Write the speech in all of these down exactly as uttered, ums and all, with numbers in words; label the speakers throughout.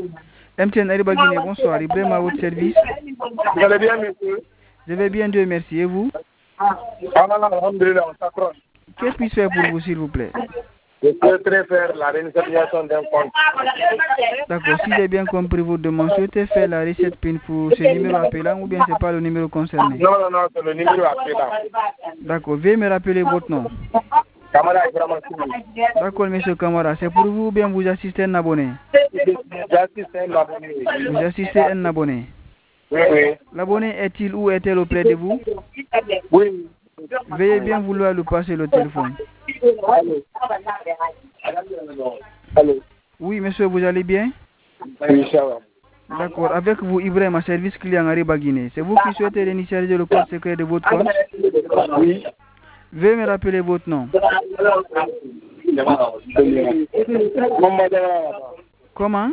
Speaker 1: M T N Ariba Guinée, bonsoir. Ibrahim à votre service.
Speaker 2: Vous allez bien, monsieur?
Speaker 1: Je vais bien, Dieu merci. Et vous?
Speaker 2: Alhamdulillah, on s'accroche.
Speaker 1: Qu'est-ce que puis-je faire pour vous, s'il vous plaît?
Speaker 2: Je souhaiterais faire la réinitialisation d'un compte.
Speaker 1: D'accord, si j'ai bien compris votre demande, souhaitez faire la recette P I N pour ce numéro appelant ou bien c'est pas le numéro concerné?
Speaker 2: Non, non, non, c'est le numéro appelant.
Speaker 1: D'accord, veuillez me rappeler votre nom.
Speaker 2: Kamara Ibrahim Sini.
Speaker 1: D'accord, monsieur Kamara, c'est pour vous ou bien vous assistez un abonné?
Speaker 2: J'assiste un abonné.
Speaker 1: Vous assistez un abonné?
Speaker 2: Oui, oui.
Speaker 1: L'abonné est-il ou est-elle auprès de vous?
Speaker 2: Oui.
Speaker 1: Veuillez bien vouloir lui passer le téléphone.
Speaker 2: Allô. Allô.
Speaker 1: Oui, monsieur, vous allez bien?
Speaker 2: Oui, ça va.
Speaker 1: D'accord, avec vous, Ibrahim, à service client Ariba Guinée. C'est vous qui souhaitez réinitialiser le code secret de votre compte?
Speaker 2: Oui.
Speaker 1: Veuillez me rappeler votre nom. Comment?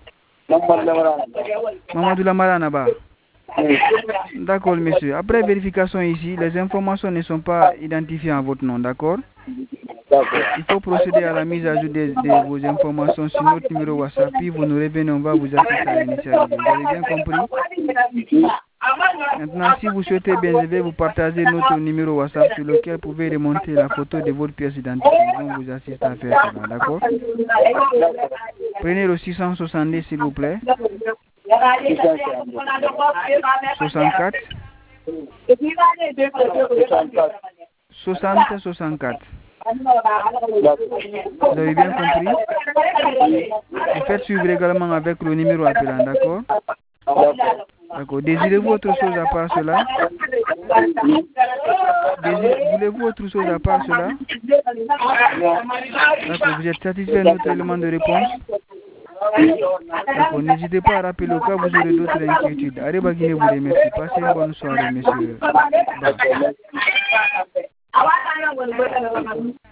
Speaker 1: Mamadou Lamaranaba. D'accord, monsieur. Après vérification ici, les informations ne sont pas identifiées en votre nom, d'accord? Il faut procéder à la mise à jour de, de vos informations sur notre numéro WhatsApp, puis vous nous revenez, on va vous assister à l'initialiser. Vous avez bien compris? Maintenant, si vous souhaitez bien, je vais vous partager notre numéro WhatsApp sur lequel vous pouvez remonter la photo de votre pièce d'identité. Ils vont vous assister à faire cela, d'accord? Prenez le six cent soixante-dix, s'il vous plaît. soixante-quatre. soixante soixante-quatre. Vous avez bien compris? Vous faites suivre également avec le numéro appelant, d'accord? D'accord. Désirez-vous autre chose à part cela? Désirez- Voulez-vous autre chose à part cela? D'accord. Vous êtes satisfait de notre élément de réponse? D'accord. N'hésitez pas à rappeler au cas où vous aurez d'autres inquiétudes. Ariba Guinée vous remercie. Passez une bonne soirée, monsieur. Bah.